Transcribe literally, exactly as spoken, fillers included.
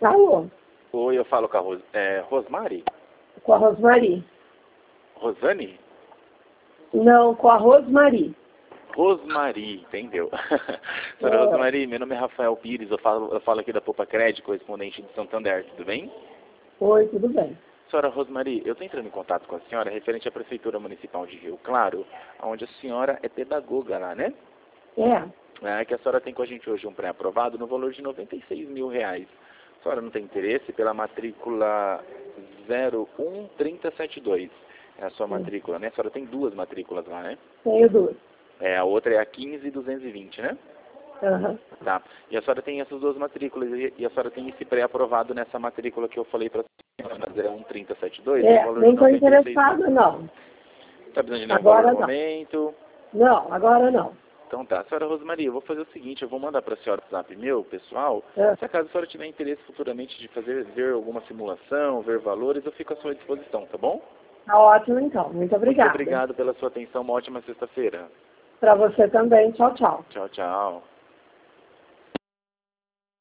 Alô? Oi, eu falo com a Ros é, Rosmari? Com a Rosmari? Rosane? Não, com a Rosmari. Rosmari, entendeu? Senhora É. Rosmari, meu nome é Rafael Pires, eu falo, eu falo aqui da Poupa Crédito, correspondente de Santander, tudo bem? Oi, tudo bem. Senhora Rosmari, eu estou entrando em contato com a senhora referente à Prefeitura Municipal de Rio Claro, onde a senhora é pedagoga lá, né? É. É que a senhora tem com a gente hoje um pré-aprovado no valor de noventa e seis mil reais. A senhora não tem interesse pela matrícula zero um três zero sete dois? É a sua matrícula, né? A senhora tem duas matrículas lá, né? Tenho duas. É, a outra é a quinze duzentos e vinte, né? Aham. Tá. E a senhora tem essas duas matrículas e e a senhora tem esse pré-aprovado nessa matrícula que eu falei para a senhora, zero um três zero sete dois, no É, valor nem de estou noventa e seis mil. interessada, não. Está precisando de nenhum valor Agora no não. momento? Não, agora não. Então tá, senhora Rosmaria, eu vou fazer o seguinte, eu vou mandar para a senhora o WhatsApp meu, pessoal, É. se acaso a senhora tiver interesse futuramente de fazer, ver alguma simulação, ver valores, eu fico à sua disposição, tá bom? Tá ótimo, então. Muito Muito obrigada. obrigado pela sua atenção, uma ótima sexta-feira. Para você também. Tchau, tchau. Tchau, tchau.